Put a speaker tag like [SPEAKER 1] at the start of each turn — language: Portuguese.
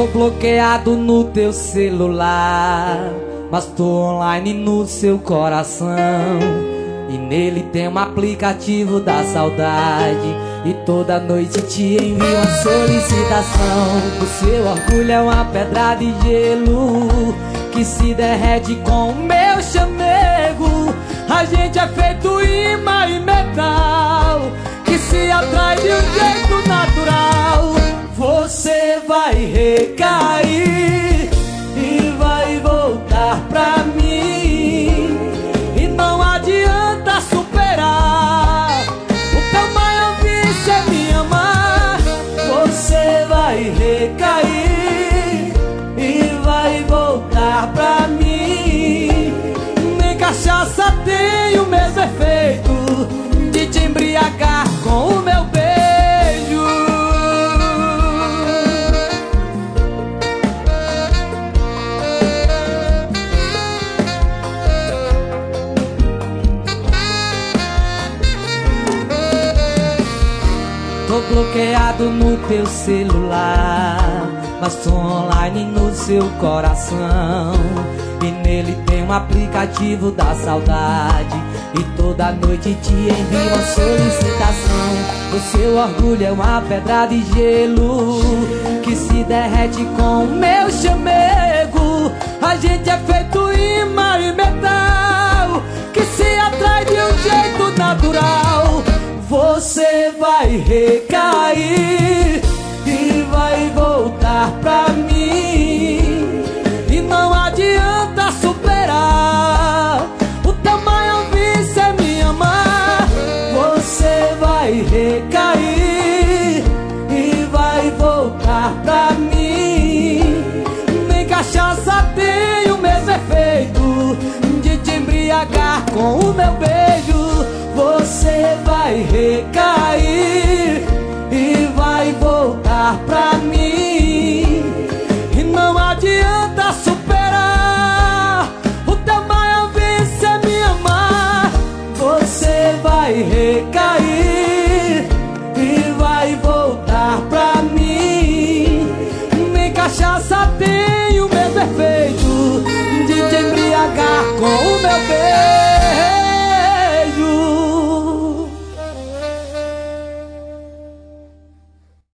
[SPEAKER 1] Tô bloqueado no teu celular, mas tô online no seu coração. E nele tem um aplicativo da saudade, e toda noite te envio uma solicitação. O seu orgulho é uma pedra de gelo que se derrete com o meu chamego. A gente é feito imã e metal que se atrai de um jeito natural. Você vai recair e vai voltar pra mim, e não adianta superar. O teu maior vício é me amar. Você vai recair e vai voltar pra mim. Nem cachaça tem o mesmo efeito de te embriagar com o meu beijo. Tô bloqueado no teu celular, mas tô online no seu coração. E nele tem um aplicativo da saudade, e toda noite te envio uma solicitação. O seu orgulho é uma pedra de gelo que se derrete com o meu chamego. A gente é feito imã e metal que se atrai de um jeito natural. Você vai recair e vai voltar pra mim, e não adianta superar. O teu maior vício é me amar. Você vai recair e vai voltar pra mim. Nem cachaça tem o mesmo efeito de te embriagar com o meu beijo. Você vai recair e vai voltar pra mim, e não adianta superar. O teu maior vício é me amar. Você vai recair e vai voltar pra mim. Nem cachaça tem o mesmo efeito de te embriagar com o meu beijo.